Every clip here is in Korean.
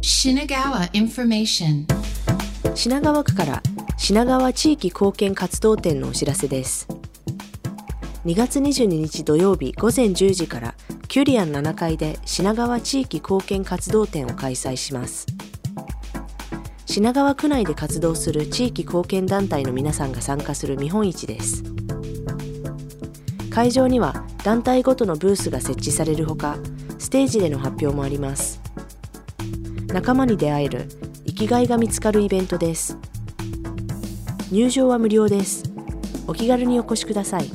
Shinagawa Information。 品川区から品川地域貢献活動展のお知らせです。2月22日土曜日午前10時からキュリアン7階で品川地域貢献活動展を開催します。品川区内で活動する地域貢献団体の皆さんが参加する見本市です。会場には団体ごとのブースが設置されるほか、ステージでの発表もあります。仲間に出会える、生きがいが見つかるイベントです。入場は無料です。お気軽にお越しください。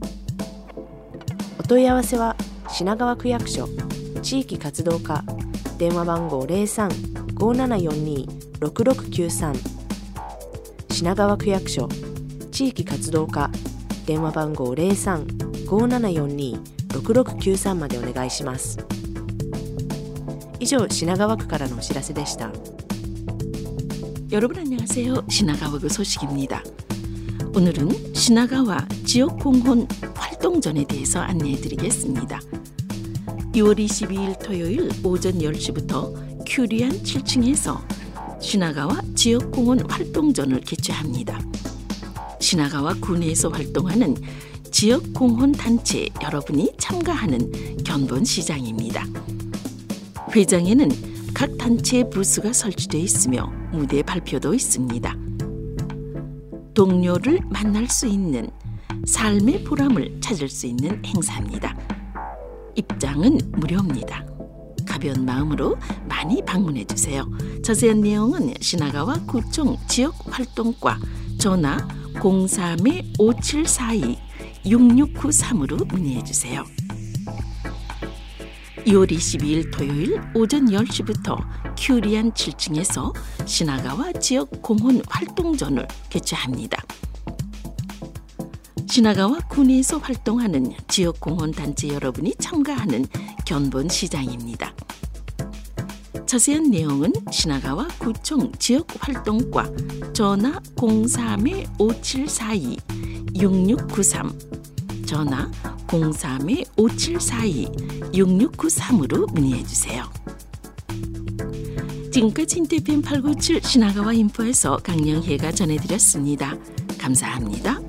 お問い合わせは品川区役所地域活動課電話番号 03-5742-6693 品川区役所地域活動課電話番号 03-5742-6693 までお願いします。以上、品川区からのお知らせでした。 여러분 안녕하세요. 신화가와그 소식입니다. 오늘은 신화가와 지역공헌 활동전에 대해서 안내해드리겠습니다. 6월 22일 토요일 오전 10시부터 큐리안 7층에서 신화가와 지역공헌 활동전을 개최합니다. 신화가와 구내에서 활동하는 지역공헌단체 여러분이 참가하는 견본시장입니다. 회장에는 각 단체의 부스가 설치되어 있으며 무대 발표도 있습니다. 동료를 만날 수 있는 삶의 보람을 찾을 수 있는 행사입니다. 입장은 무료입니다. 가벼운 마음으로 많이 방문해 주세요. 자세한 내용은 신화가와 구청 지역활동과 전화 03-5742-6693으로 문의해 주세요. 2월 22일 토요일 오전 10시부터 큐리안 7층에서 신화가와 지역공헌 활동전을 개최합니다. 신화가와 구내에서 활동하는 지역공헌단체 여러분이 참가하는 견본시장입니다. 자세한 내용은 신화가와 구청 지역활동과 전화 03-5742-6693 전화 03-5742-6693으로 문의해주세요. 지금까지 인터뷰 897 신화가와 인포에서 강영혜가 전해드렸습니다. 감사합니다.